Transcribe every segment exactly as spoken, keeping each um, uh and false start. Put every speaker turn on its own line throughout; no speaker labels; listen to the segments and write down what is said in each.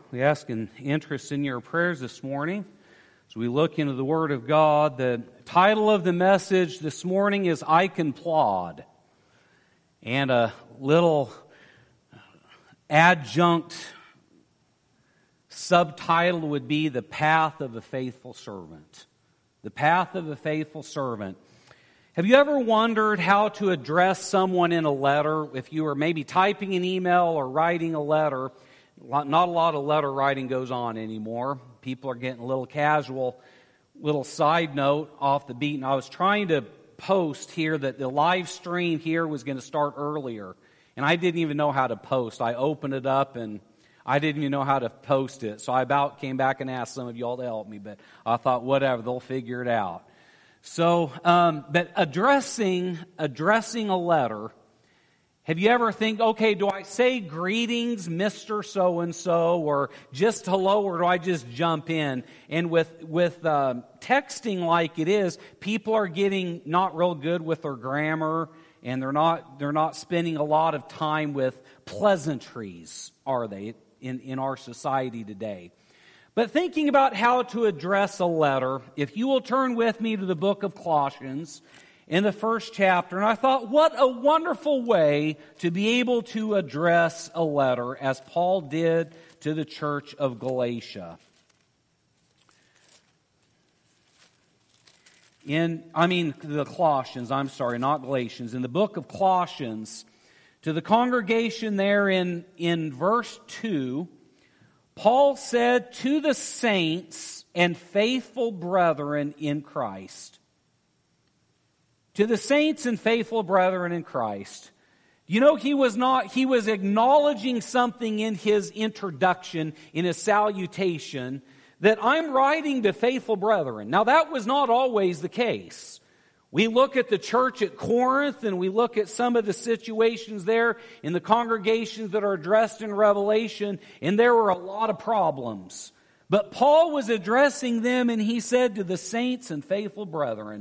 We ask an interest in your prayers this morning as we look into the Word of God. The title of the message this morning is I Can Plod. And a little adjunct subtitle would be The Path of a Faithful Servant. The Path of a Faithful Servant. Have you ever wondered how to address someone in a letter? If you were maybe typing an email or writing a letter, not a lot of letter writing goes on anymore. People are getting a little casual. Little side note off the beat. And I was trying to post here that the live stream here was going to start earlier. And I didn't even know how to post. I opened it up and I didn't even know how to post it. So I about came back and asked some of you all to help me. But I thought, whatever, they'll figure it out. So, um, but addressing, addressing a letter, have you ever think, okay, do I say greetings, Mister So-and-so, or just hello, or do I just jump in? And with with uh, texting like it is, people are getting not real good with their grammar, and they're not they're not spending a lot of time with pleasantries, are they, in, in our society today? But thinking about how to address a letter, if you will turn with me to the book of Colossians, in the first chapter, and I thought, what a wonderful way to be able to address a letter as Paul did to the church of Galatia. In, I mean, the Colossians, I'm sorry, not Galatians. In the book of Colossians, to the congregation there in, in verse two, Paul said, to the saints and faithful brethren in Christ, to the saints and faithful brethren in Christ. You know, he was not, he was acknowledging something in his introduction, in his salutation, that I'm writing to faithful brethren. Now, that was not always the case. We look at the church at Corinth, and we look at some of the situations there in the congregations that are addressed in Revelation, and there were a lot of problems. But Paul was addressing them, and he said to the saints and faithful brethren.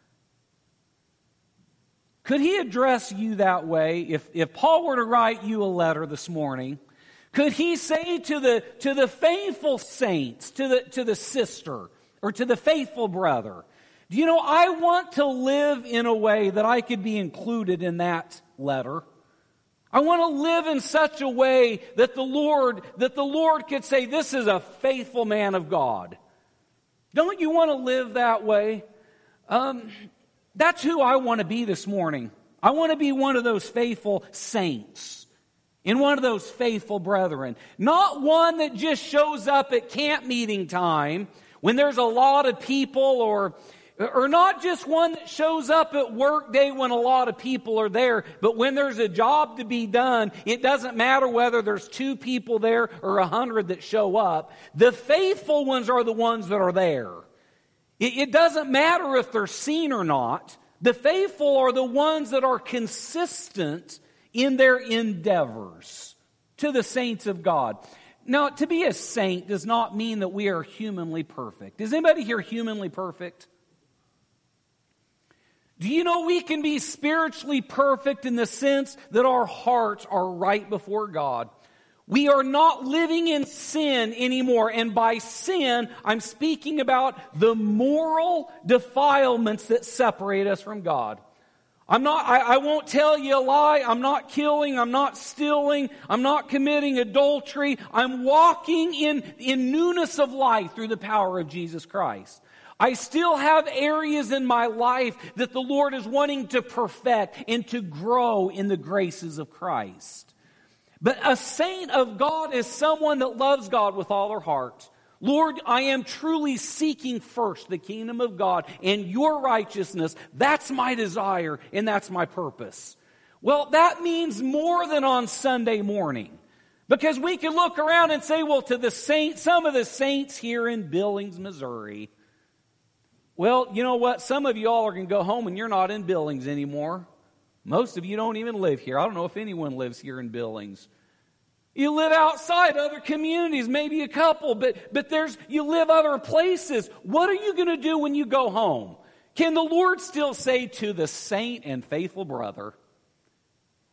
Could he address you that way? If, if Paul were to write you a letter this morning, could he say to the, to the faithful saints, to the, to the sister, or to the faithful brother, do you know, I want to live in a way that I could be included in that letter. I want to live in such a way that the Lord, that the Lord could say, this is a faithful man of God. Don't you want to live that way? Um... That's who I want to be this morning. I want to be one of those faithful saints and one of those faithful brethren. Not one that just shows up at camp meeting time when there's a lot of people, or, or not just one that shows up at work day when a lot of people are there, but when there's a job to be done, it doesn't matter whether there's two people there or a hundred that show up. The faithful ones are the ones that are there. It doesn't matter if they're seen or not. The faithful are the ones that are consistent in their endeavors to the saints of God. Now, to be a saint does not mean that we are humanly perfect. Is anybody here humanly perfect? Do you know we can be spiritually perfect in the sense that our hearts are right before God? We are not living in sin anymore. And by sin, I'm speaking about the moral defilements that separate us from God. I'm not, I, I won't tell you a lie. I'm not killing. I'm not stealing. I'm not committing adultery. I'm walking in, in newness of life through the power of Jesus Christ. I still have areas in my life that the Lord is wanting to perfect and to grow in the graces of Christ. But a saint of God is someone that loves God with all their heart. Lord, I am truly seeking first the kingdom of God and your righteousness. That's my desire and that's my purpose. Well, that means more than on Sunday morning. Because we can look around and say, well, to the saints, some of the saints here in Billings, Missouri. Well, you know what? Some of you all are going to go home and you're not in Billings anymore. Most of you don't even live here. I don't know if anyone lives here in Billings. You live outside other communities, maybe a couple, but, but there's you live other places. What are you going to do when you go home? Can the Lord still say to the saint and faithful brother,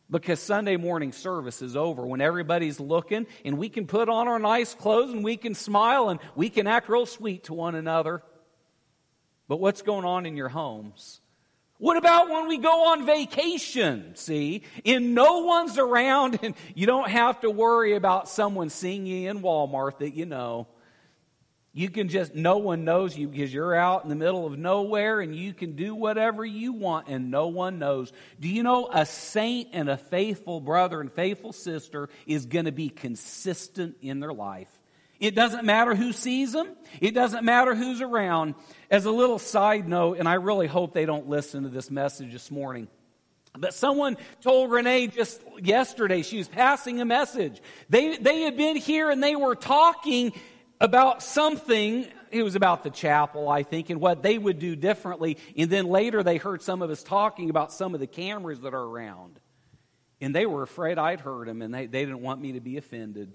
Because Sunday morning service is over when everybody's looking and we can put on our nice clothes and we can smile and we can act real sweet to one another. But what's going on in your homes? What about when we go on vacation, see, and no one's around and you don't have to worry about someone seeing you in Walmart that you know. You can just, no one knows you because you're out in the middle of nowhere and you can do whatever you want and no one knows. Do you know a saint and a faithful brother and faithful sister is going to be consistent in their life? It doesn't matter who sees them. It doesn't matter who's around. As a little side note, and I really hope they don't listen to this message this morning, but someone told Renee just yesterday, she was passing a message. They, they had been here and they were talking about something. It was about the chapel, I think, and what they would do differently. And then later they heard some of us talking about some of the cameras that are around. And they were afraid I'd heard them, and they, they didn't want me to be offended.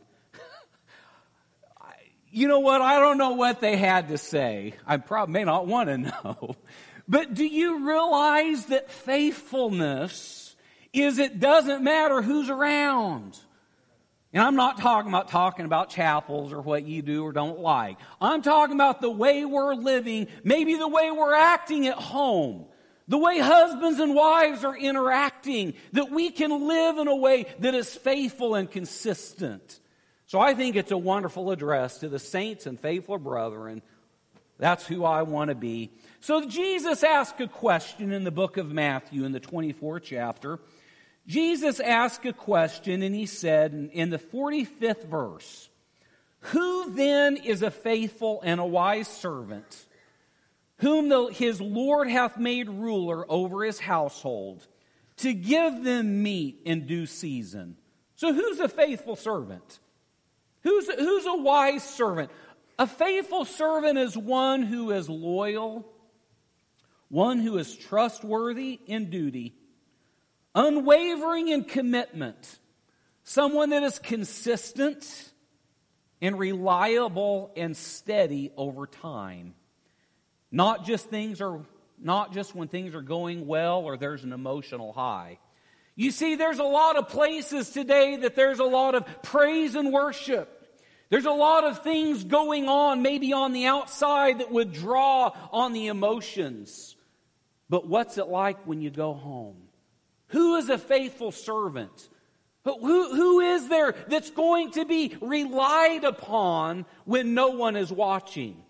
You know what? I don't know what they had to say. I probably may not want to know. But do you realize that faithfulness is it doesn't matter who's around? And I'm not talking about talking about chapels or what you do or don't like. I'm talking about the way we're living, maybe the way we're acting at home, the way husbands and wives are interacting, that we can live in a way that is faithful and consistent. So I think it's a wonderful address to the saints and faithful brethren. That's who I want to be. So Jesus asked a question in the book of Matthew in the twenty-fourth chapter. Jesus asked a question and he said in the forty-fifth verse, "Who then is a faithful and a wise servant, whom the, his Lord hath made ruler over his household, to give them meat in due season?" So who's a faithful servant? Who's, who's a wise servant? A faithful servant is one who is loyal, one who is trustworthy in duty, unwavering in commitment, someone that is consistent and reliable and steady over time. Not just things are, not just when things are going well or there's an emotional high. You see, there's a lot of places today that there's a lot of praise and worship. There's a lot of things going on, maybe on the outside, that would draw on the emotions. But what's it like when you go home? Who is a faithful servant? Who, who is there that's going to be relied upon when no one is watching?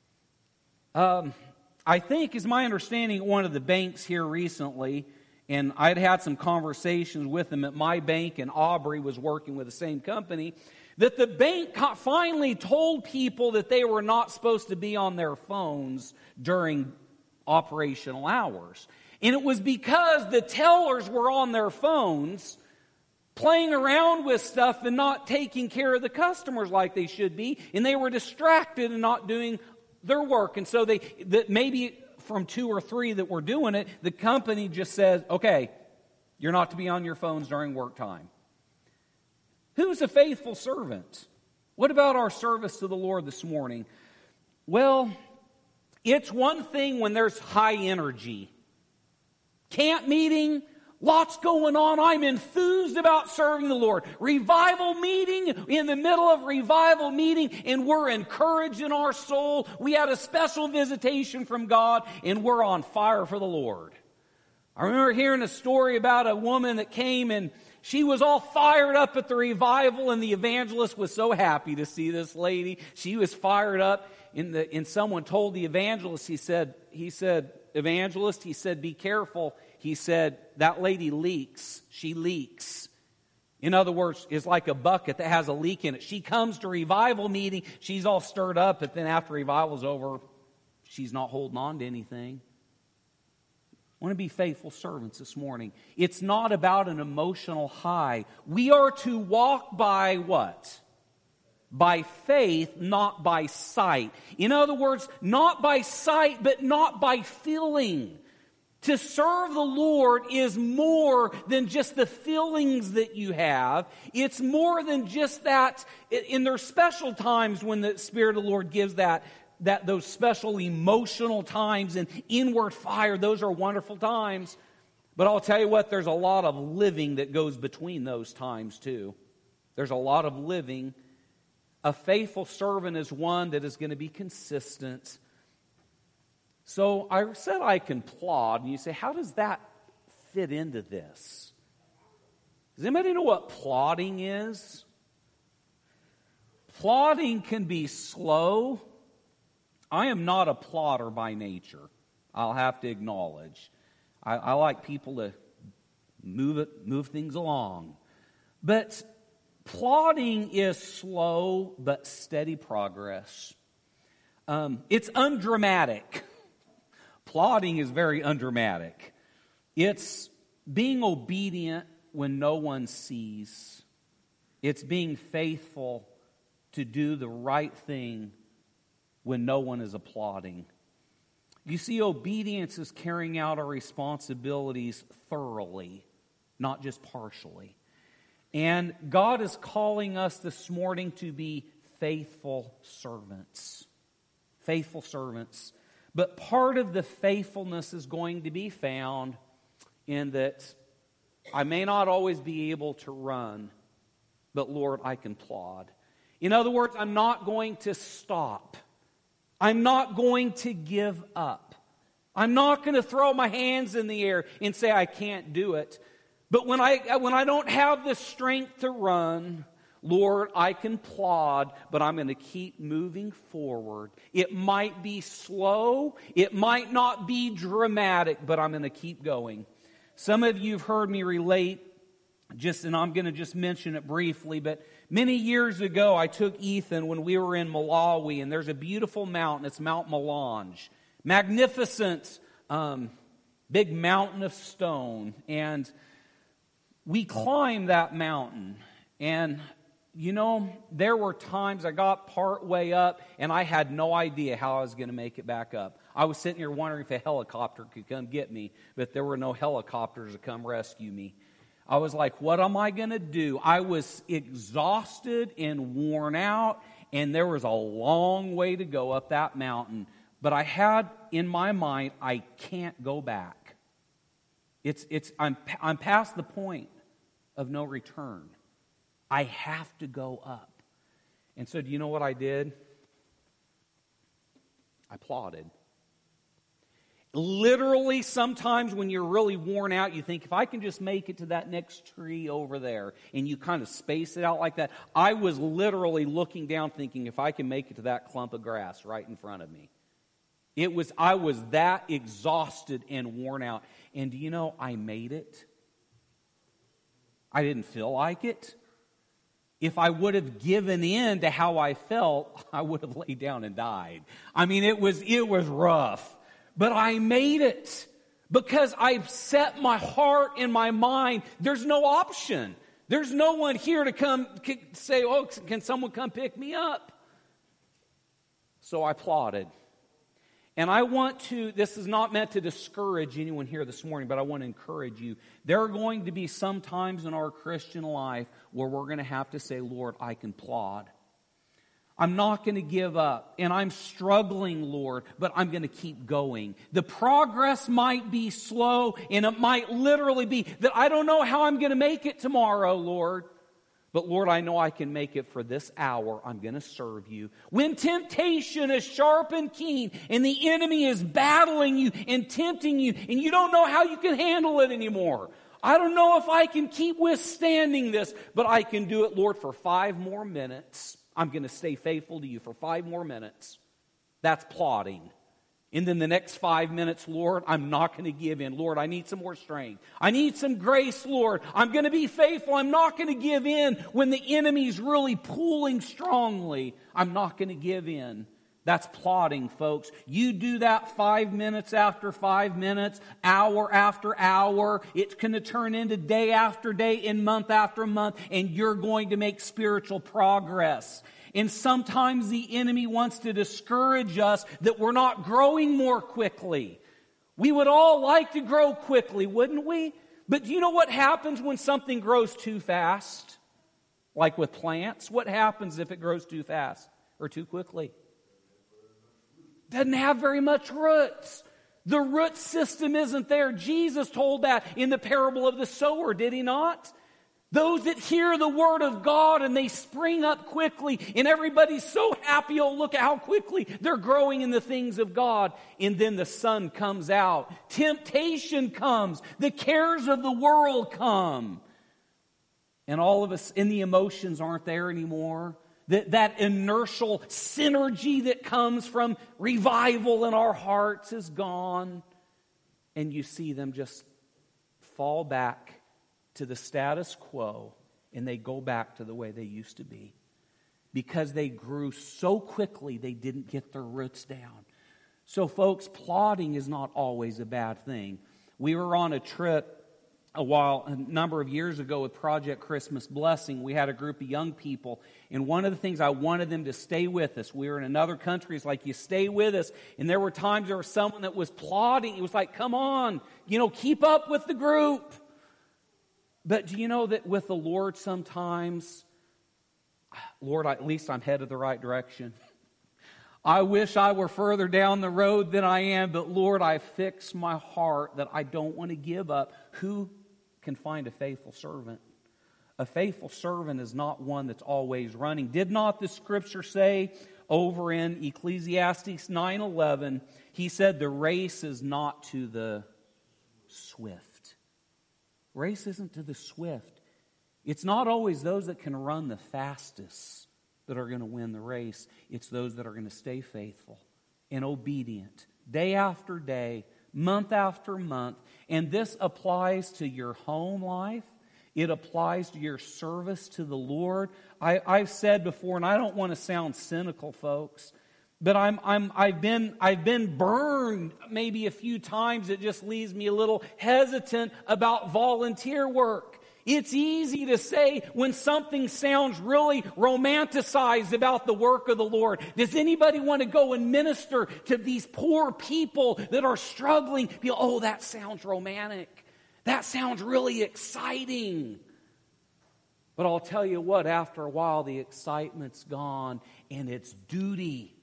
Um, I think, is my understanding, at one of the banks here recently, and I'd had some conversations with them at my bank, and Aubrey was working with the same company, that the bank finally told people that they were not supposed to be on their phones during operational hours. And it was because the tellers were on their phones playing around with stuff and not taking care of the customers like they should be, and they were distracted and not doing their work. And so they that maybe from two or three that were doing it, the company just says, okay, you're not to be on your phones during work time. Who's a faithful servant? What about our service to the Lord this morning? Well, it's one thing when there's high energy. Camp meeting, lots going on. I'm enthused about serving the Lord. Revival meeting, in the middle of revival meeting, and we're encouraged in our soul. We had a special visitation from God, and we're on fire for the Lord. I remember hearing a story about a woman that came, and she was all fired up at the revival, and the evangelist was so happy to see this lady. She was fired up, and, the, and someone told the evangelist, he said, he said, evangelist, he said, be careful. He said, that lady leaks. She leaks. In other words, it's like a bucket that has a leak in it. She comes to revival meeting, she's all stirred up, but then after revival's over, she's not holding on to anything. I want to be faithful servants this morning. It's not about an emotional high. We are to walk by what? By faith, not by sight. In other words, not by sight, but not by feeling. To serve the Lord is more than just the feelings that you have. It's more than just that. In their special times when the Spirit of the Lord gives that, that those special emotional times and inward fire, those are wonderful times. But I'll tell you what, there's a lot of living that goes between those times too. There's a lot of living. A faithful servant is one that is going to be consistent. So I said I can plod, and you say, how does that fit into this? Does anybody know what plodding is? Plodding can be slow. I am not a plodder by nature. I'll have to acknowledge. I, I like people to move it, move things along. But plodding is slow but steady progress. Um, it's undramatic. Plodding is very undramatic. It's being obedient when no one sees. It's being faithful to do the right thing when no one is applauding. You see, obedience is carrying out our responsibilities thoroughly, not just partially. And God is calling us this morning to be faithful servants. Faithful servants. But part of the faithfulness is going to be found in that I may not always be able to run, but Lord, I can plod. In other words, I'm not going to stop. I'm not going to give up. I'm not going to throw my hands in the air and say I can't do it. But when I when I don't have the strength to run, Lord, I can plod, but I'm going to keep moving forward. It might be slow, it might not be dramatic, but I'm going to keep going. Some of you have heard me relate, just and I'm going to just mention it briefly, but many years ago I took Ethan when we were in Malawi, and there's a beautiful mountain. It's Mount Malanje. Magnificent, um, big mountain of stone. And we climbed that mountain, and you know, there were times I got part way up and I had no idea how I was going to make it back up. I was sitting here wondering if a helicopter could come get me, but there were no helicopters to come rescue me. I was like, what am I going to do? I was exhausted and worn out, and there was a long way to go up that mountain. But I had in my mind, I can't go back. It's it's I'm I'm past the point of no return. I have to go up. And so do you know what I did? I plodded. Literally, sometimes when you're really worn out, you think, if I can just make it to that next tree over there, and you kind of space it out like that. I was literally looking down thinking, if I can make it to that clump of grass right in front of me. It was, I was that exhausted and worn out. And do you know, I made it. I didn't feel like it. If I would have given in to how I felt, I would have laid down and died. I mean, it was it was rough. But I made it because I've set my heart and my mind. There's no option. There's no one here to come say, oh, can someone come pick me up? So I plodded. And I want to, this is not meant to discourage anyone here this morning, but I want to encourage you. There are going to be some times in our Christian life where we're going to have to say, Lord, I can plod. I'm not going to give up. And I'm struggling, Lord, but I'm going to keep going. The progress might be slow, and it might literally be that I don't know how I'm going to make it tomorrow, Lord. But Lord, I know I can make it for this hour. I'm going to serve you. When temptation is sharp and keen and the enemy is battling you and tempting you and you don't know how you can handle it anymore. I don't know if I can keep withstanding this, but I can do it, Lord, for five more minutes. I'm going to stay faithful to you for five more minutes. That's plodding. And then the next five minutes, Lord, I'm not going to give in. Lord, I need some more strength. I need some grace, Lord. I'm going to be faithful. I'm not going to give in when the enemy's really pulling strongly. I'm not going to give in. That's plodding, folks. You do that five minutes after five minutes, hour after hour. It's going to turn into day after day and month after month, and you're going to make spiritual progress. And sometimes the enemy wants to discourage us that we're not growing more quickly. We would all like to grow quickly, wouldn't we? But do you know what happens when something grows too fast? Like with plants, what happens if it grows too fast or too quickly? Doesn't have very much roots. The root system isn't there. Jesus told that in the parable of the sower, did he not? Those that hear the word of God and they spring up quickly, and everybody's so happy, oh, look at how quickly they're growing in the things of God. And then the sun comes out. Temptation comes. The cares of the world come. And all of us, and the emotions aren't there anymore. That, that inertial synergy that comes from revival in our hearts is gone. And you see them just fall back to the status quo, and they go back to the way they used to be. Because they grew so quickly, they didn't get their roots down. So folks, plodding is not always a bad thing. We were on a trip a while, a number of years ago with Project Christmas Blessing. We had a group of young people, and one of the things I wanted them to stay with us. We were in another country. It's like, you stay with us. And there were times there was someone that was plodding. It was like, come on, you know, keep up with the group. But do you know that with the Lord sometimes, Lord, at least I'm headed the right direction. I wish I were further down the road than I am, but Lord, I fix my heart that I don't want to give up. Who can find a faithful servant? A faithful servant is not one that's always running. Did not the Scripture say over in Ecclesiastes nine eleven, he said the race is not to the swift. Race isn't to the swift. It's not always those that can run the fastest that are going to win the race. It's those that are going to stay faithful and obedient day after day, month after month. And this applies to your home life. It applies to your service to the Lord. I, I've said before, and I don't want to sound cynical, folks, but I'm, I'm, I've been, I've been burned maybe a few times. It just leaves me a little hesitant about volunteer work. It's easy to say when something sounds really romanticized about the work of the Lord. Does anybody want to go and minister to these poor people that are struggling? Feel, oh, that sounds romantic. That sounds really exciting. But I'll tell you what, after a while, the excitement's gone, and it's duty.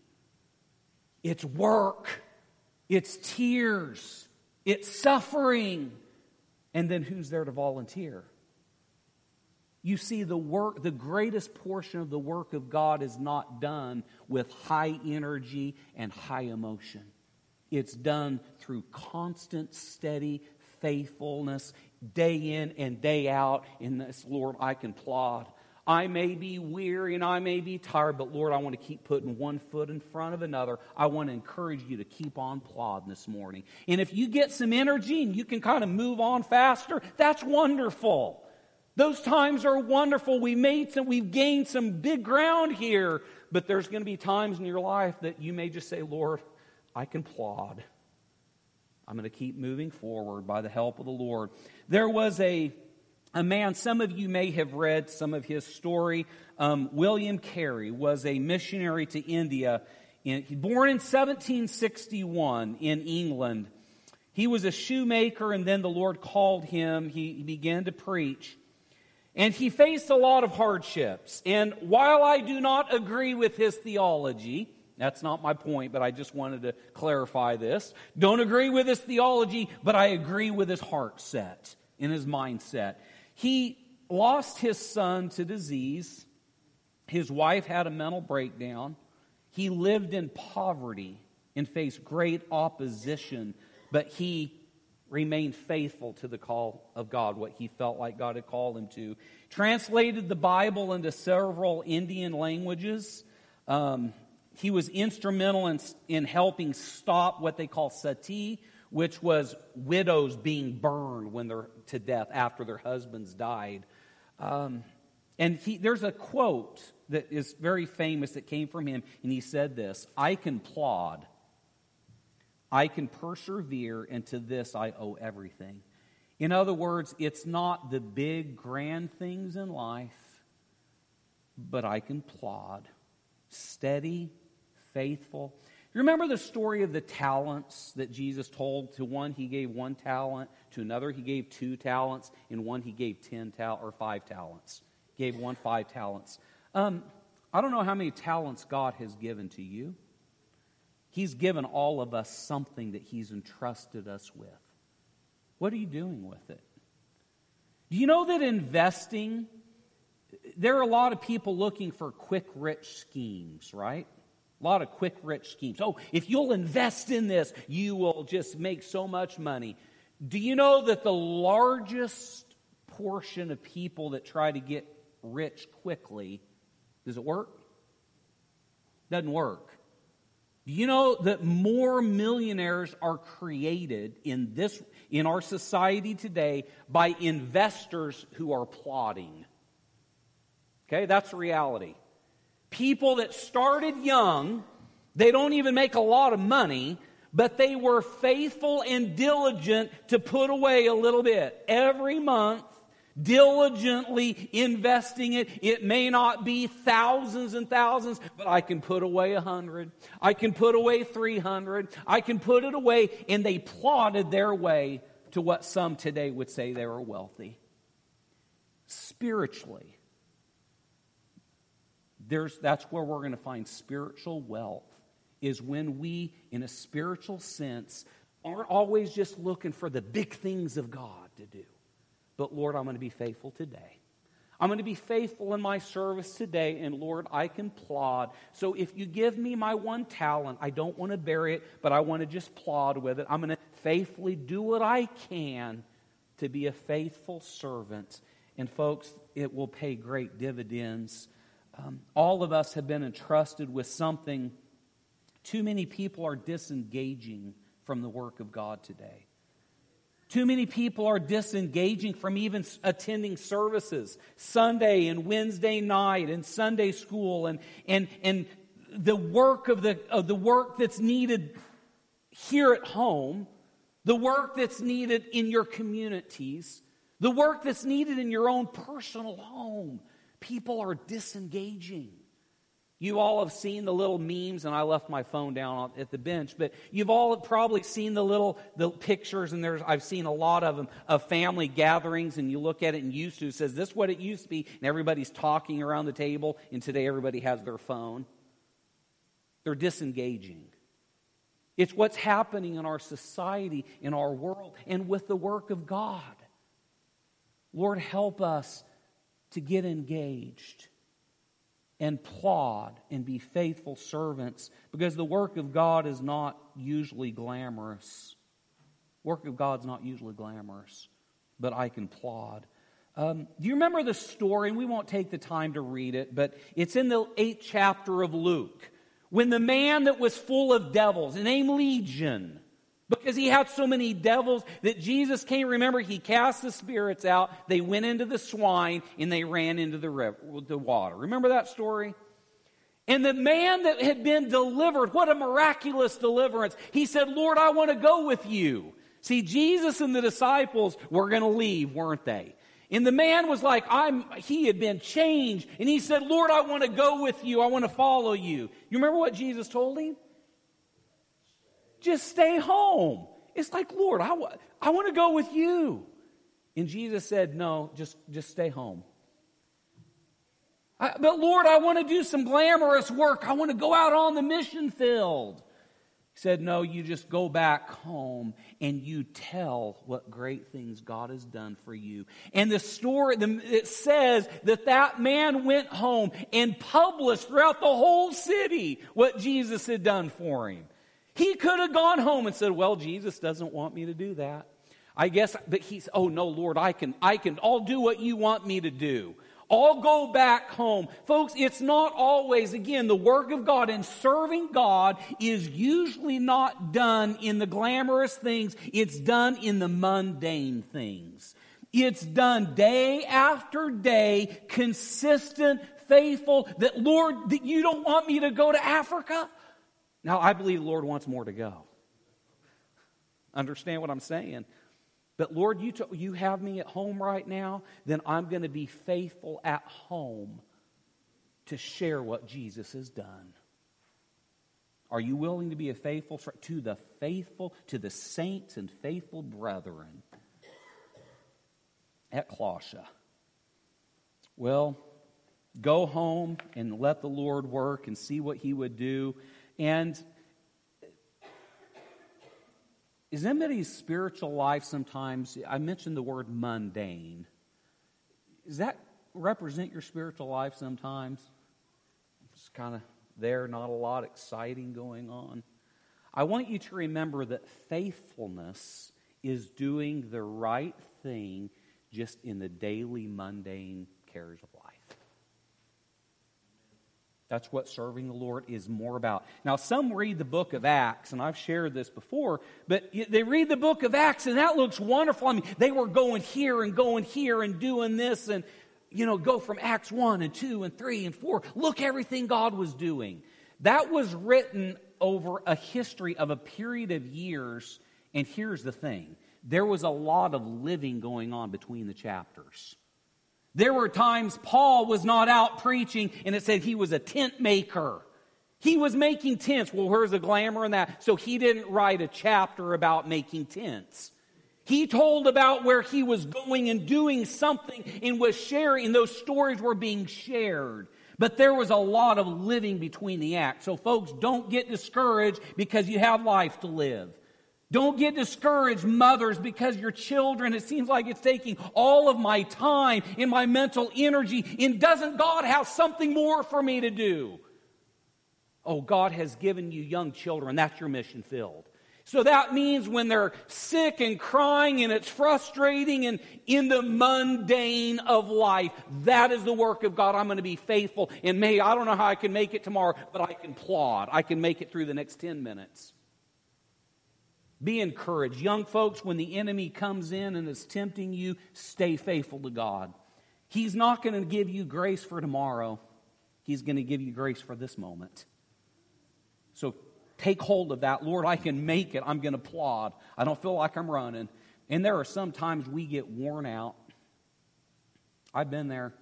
It's work. It's tears. It's suffering. And then who's there to volunteer? You see, the work, the greatest portion of the work of God is not done with high energy and high emotion. It's done through constant, steady faithfulness, day in and day out. In this, Lord, I can plod. I may be weary and I may be tired, but Lord, I want to keep putting one foot in front of another. I want to encourage you to keep on plodding this morning. And if you get some energy and you can kind of move on faster, that's wonderful. Those times are wonderful. We made some, we've gained some big ground here, but there's going to be times in your life that you may just say, Lord, I can plod. I'm going to keep moving forward by the help of the Lord. There was a, a man, some of you may have read some of his story. Um, William Carey was a missionary to India. In, born in seventeen sixty-one in England. He was a shoemaker, and then the Lord called him. He, he began to preach. And he faced a lot of hardships. And while I do not agree with his theology, that's not my point, but I just wanted to clarify this. Don't agree with his theology, but I agree with his heart set and his mindset. He lost his son to disease. His wife had a mental breakdown. He lived in poverty and faced great opposition, but he remained faithful to the call of God, what he felt like God had called him to. Translated the Bible into several Indian languages. Um, he was instrumental in, in helping stop what they call sati, which was widows being burned when they're to death after their husbands died. Um, and he, there's a quote that is very famous that came from him, and he said this, I can plod, I can persevere, and to this I owe everything. In other words, it's not the big, grand things in life, but I can plod. Steady, faithful. You remember the story of the talents that Jesus told? To one he gave one talent, to another he gave two talents, and one he gave ten tal- or five talents. Gave one five talents. Um, I don't know how many talents God has given to you. He's given all of us something that He's entrusted us with. What are you doing with it? Do you know that investing, there are a lot of people looking for quick, rich schemes, right? A lot of quick, rich schemes. Oh, if you'll invest in this, you will just make so much money. Do you know that the largest portion of people that try to get rich quickly, does it work? Doesn't work. Do you know that more millionaires are created in this in our society today by investors who are plotting? Okay, that's the reality. People that started young, they don't even make a lot of money, but they were faithful and diligent to put away a little bit every month, diligently investing it. It may not be thousands and thousands, but I can put away a hundred. I can put away three hundred. I can put it away, and they plotted their way to what some today would say they were wealthy. Spiritually, There's, that's where we're going to find spiritual wealth, is when we, in a spiritual sense, aren't always just looking for the big things of God to do. But Lord, I'm going to be faithful today. I'm going to be faithful in my service today, and Lord, I can plod. So if you give me my one talent, I don't want to bury it, but I want to just plod with it. I'm going to faithfully do what I can to be a faithful servant. And folks, it will pay great dividends. Um, all of us have been entrusted with something. Too many people are disengaging from the work of God today. Too many people are disengaging from even attending services, Sunday and Wednesday night and Sunday school, and and and the work of the of the work that's needed here at home, the work that's needed in your communities, the work that's needed in your own personal home. People are disengaging. You all have seen the little memes, and I left my phone down at the bench, but you've all probably seen the little the pictures, and there's I've seen a lot of them, of family gatherings, and you look at it and used to, it says, this is what it used to be, and everybody's talking around the table, and today everybody has their phone. They're disengaging. It's what's happening in our society, in our world, and with the work of God. Lord, help us to get engaged and plod and be faithful servants, because the work of God is not usually glamorous. Work of God's not usually glamorous, but I can plod. Um, do you remember the story? And we won't take the time to read it, but it's in the eighth chapter of Luke, when the man that was full of devils, named Legion, because he had so many devils that Jesus came. Remember, he cast the spirits out. They went into the swine and they ran into the river, the water. Remember that story? And the man that had been delivered, what a miraculous deliverance. He said, Lord, I want to go with you. See, Jesus and the disciples were going to leave, weren't they? And the man was like, I'm, he had been changed. And he said, Lord, I want to go with you. I want to follow you. You remember what Jesus told him? Just stay home. It's like, Lord, I, w- I want to go with you. And Jesus said, no, just, just stay home. I, but Lord, I want to do some glamorous work. I want to go out on the mission field. He said, no, you just go back home and you tell what great things God has done for you. And the story, the, it says that that man went home and published throughout the whole city what Jesus had done for him. He could have gone home and said, well, Jesus doesn't want me to do that. I guess, but he's, oh no, Lord, I can, I can, I'll do what you want me to do. I'll go back home. Folks, it's not always, again, the work of God and serving God is usually not done in the glamorous things. It's done in the mundane things. It's done day after day, consistent, faithful, that Lord, that you don't want me to go to Africa? Now, I believe the Lord wants more to go. Understand what I'm saying? But Lord, you, t- you have me at home right now, then I'm going to be faithful at home to share what Jesus has done. Are you willing to be a faithful to the faithful, to the saints and faithful brethren at Colossia? Well, go home and let the Lord work and see what He would do. And is anybody's spiritual life sometimes, I mentioned the word mundane. Does that represent your spiritual life sometimes? It's kind of there, not a lot exciting going on. I want you to remember that faithfulness is doing the right thing just in the daily mundane cares of life. That's what serving the Lord is more about. Now, some read the book of Acts, and I've shared this before, but they read the book of Acts, and that looks wonderful. I mean, they were going here and going here and doing this, and, you know, go from Acts one and two and three and four. Look everything God was doing. That was written over a history of a period of years, and here's the thing. There was a lot of living going on between the chapters. There were times Paul was not out preaching and it said he was a tent maker. He was making tents. Well, where's the glamour in that? So he didn't write a chapter about making tents. He told about where he was going and doing something and was sharing, and those stories were being shared. But there was a lot of living between the acts. So folks, don't get discouraged because you have life to live. Don't get discouraged, mothers, because your children, it seems like it's taking all of my time and my mental energy. And doesn't God have something more for me to do? Oh, God has given you young children. That's your mission field. So that means when they're sick and crying and it's frustrating and in the mundane of life, that is the work of God. I'm going to be faithful. And may, I don't know how I can make it tomorrow, but I can plod. I can make it through the next ten minutes. Be encouraged. Young folks, when the enemy comes in and is tempting you, stay faithful to God. He's not going to give you grace for tomorrow. He's going to give you grace for this moment. So take hold of that. Lord, I can make it. I'm going to plod. I don't feel like I'm running. And there are some times we get worn out. I've been there.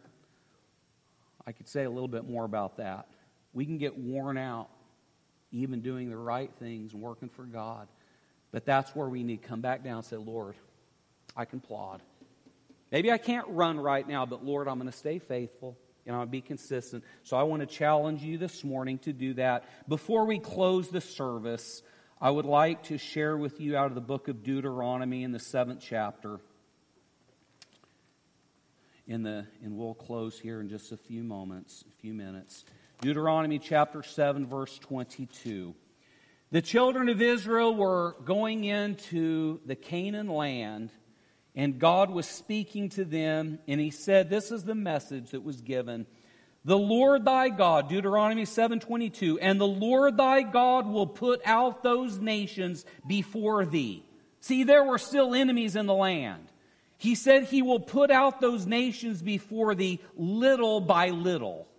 I could say a little bit more about that. We can get worn out even doing the right things and working for God. But that's where we need to come back down and say, Lord, I can plod. Maybe I can't run right now, but Lord, I'm going to stay faithful and I'll be consistent. So I want to challenge you this morning to do that. Before we close the service, I would like to share with you out of the book of Deuteronomy in the seventh chapter. In the, and we'll close here in just a few moments, a few minutes. Deuteronomy chapter seven, verse twenty-two. The children of Israel were going into the Canaan land, and God was speaking to them, and He said, this is the message that was given. The Lord thy God, Deuteronomy seven twenty-two, and the Lord thy God will put out those nations before thee. See, there were still enemies in the land. He said He will put out those nations before thee little by little.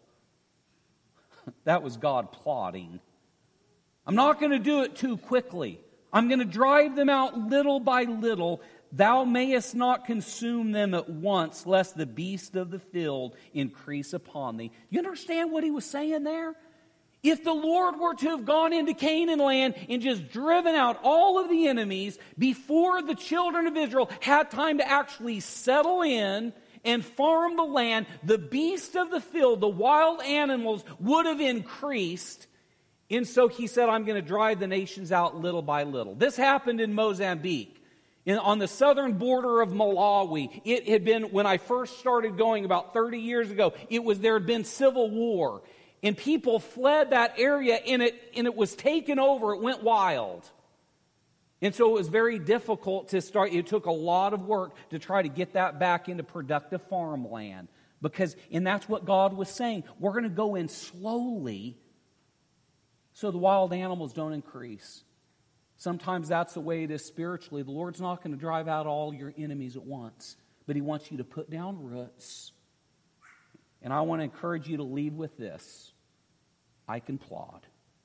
That was God plotting. I'm not going to do it too quickly. I'm going to drive them out little by little. Thou mayest not consume them at once, lest the beast of the field increase upon thee. You understand what he was saying there? If the Lord were to have gone into Canaan land and just driven out all of the enemies before the children of Israel had time to actually settle in and farm the land, the beast of the field, the wild animals, would have increased. And so He said, I'm going to drive the nations out little by little. This happened in Mozambique, in, on the southern border of Malawi. It had been, when I first started going about thirty years ago, it was there had been civil war. And people fled that area, and it, and it was taken over. It went wild. And so it was very difficult to start. It took a lot of work to try to get that back into productive farmland. Because, and that's what God was saying. We're going to go in slowly so the wild animals don't increase. Sometimes that's the way it is spiritually. The Lord's not going to drive out all your enemies at once, but He wants you to put down roots. And I want to encourage you to leave with this. I can plod.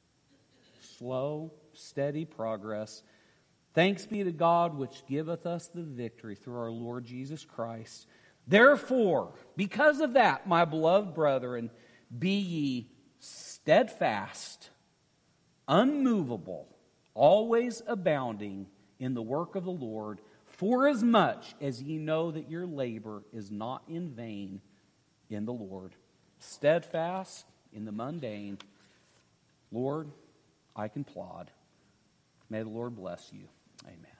Slow, steady progress. Thanks be to God which giveth us the victory through our Lord Jesus Christ. Therefore, because of that, my beloved brethren, be ye steadfast, unmovable, always abounding in the work of the Lord, forasmuch as ye know that your labor is not in vain in the Lord. Steadfast in the mundane. Lord, I can plod. May the Lord bless you. Amen.